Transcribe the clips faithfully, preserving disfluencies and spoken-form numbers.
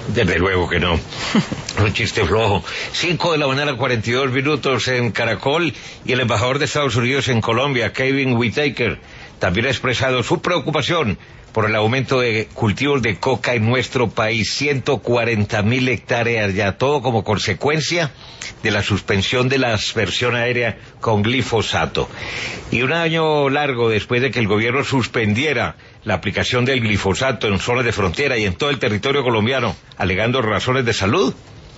Desde luego que no. Un chiste flojo. Cinco de la mañana, cuarenta y dos minutos en Caracol, y el embajador de Estados Unidos en Colombia, Kevin Whitaker, también ha expresado su preocupación por el aumento de cultivos de coca en nuestro país. ciento cuarenta mil hectáreas ya, todo como consecuencia de la suspensión de la aspersión aérea con glifosato. Y un año largo después de que el gobierno suspendiera la aplicación del glifosato en zonas de frontera y en todo el territorio colombiano, alegando razones de salud,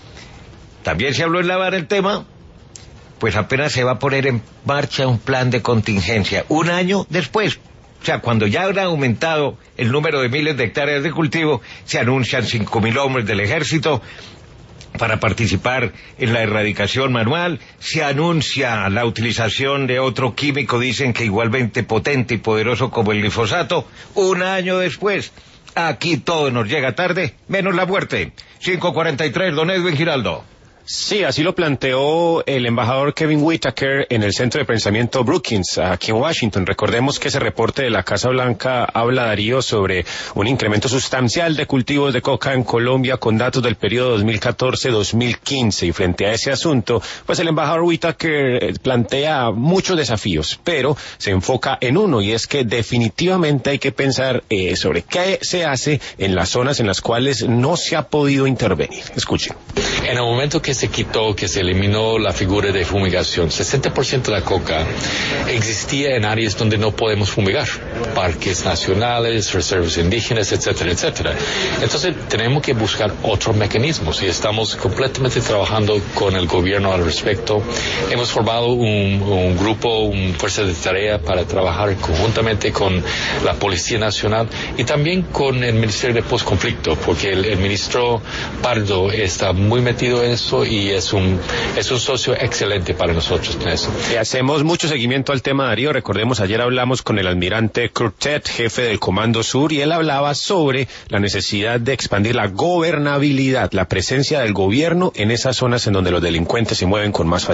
también se habló en La Habana el tema, pues apenas se va a poner en marcha un plan de contingencia. Un año después, o sea, cuando ya han aumentado el número de miles de hectáreas de cultivo, se anuncian cinco mil hombres del ejército para participar en la erradicación manual, se anuncia la utilización de otro químico, dicen que igualmente potente y poderoso como el glifosato. Un año después, aquí todo nos llega tarde, menos la muerte. cinco cuarenta y tres, don Edwin Giraldo. Sí, así lo planteó el embajador Kevin Whitaker en el Centro de Pensamiento Brookings, aquí en Washington. Recordemos que ese reporte de la Casa Blanca habla, Darío, sobre un incremento sustancial de cultivos de coca en Colombia con datos del periodo dos mil catorce a dos mil quince. Y frente a ese asunto, pues el embajador Whitaker plantea muchos desafíos, pero se enfoca en uno, y es que definitivamente hay que pensar eh, sobre qué se hace en las zonas en las cuales no se ha podido intervenir. Escuchen. En el momento que se quitó, que se eliminó la figura de fumigación, sesenta por ciento de la coca existía en áreas donde no podemos fumigar, parques nacionales, reservas indígenas, etcétera, etcétera. Entonces tenemos que buscar otros mecanismos y estamos completamente trabajando con el gobierno al respecto. Hemos formado un, un grupo, una fuerza de tarea para trabajar conjuntamente con la Policía Nacional y también con el Ministerio de Postconflicto, porque el, el ministro Pardo está muy metido en eso y es un es un socio excelente para nosotros en eso. Y hacemos mucho seguimiento al tema, Darío. Recordemos, ayer hablamos con el almirante Curtet, jefe del Comando Sur, y él hablaba sobre la necesidad de expandir la gobernabilidad, la presencia del gobierno en esas zonas en donde los delincuentes se mueven con más facilidad.